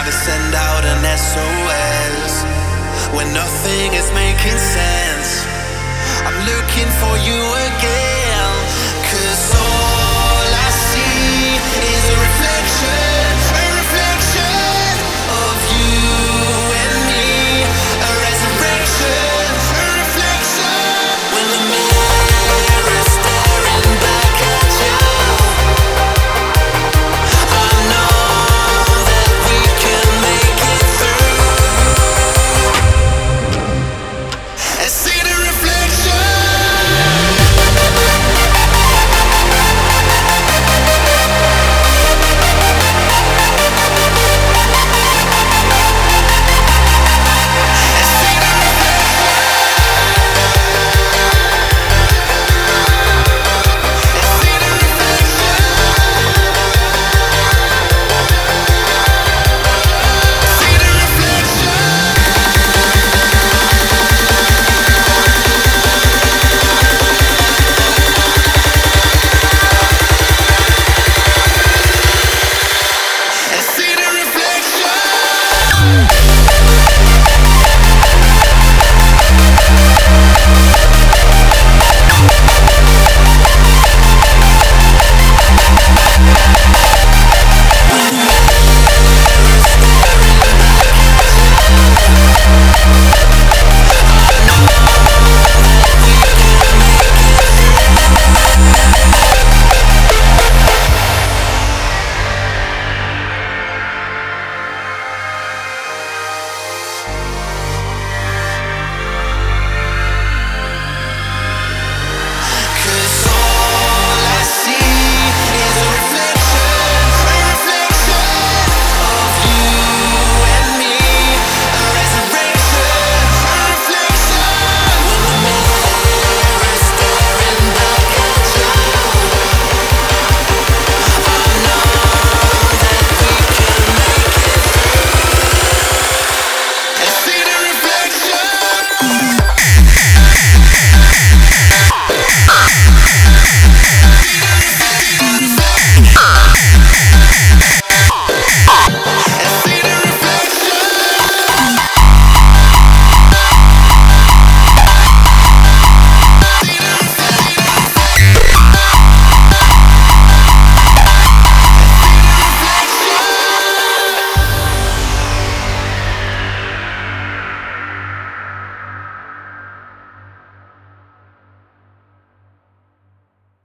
Try to send out an SOS when nothing is making sense. I'm looking for you again, 'cause all I see is a reflection of you and me, a resurrection, a reflection. When the mirror's staring back at you, I know that we can make it through. And see the reflection.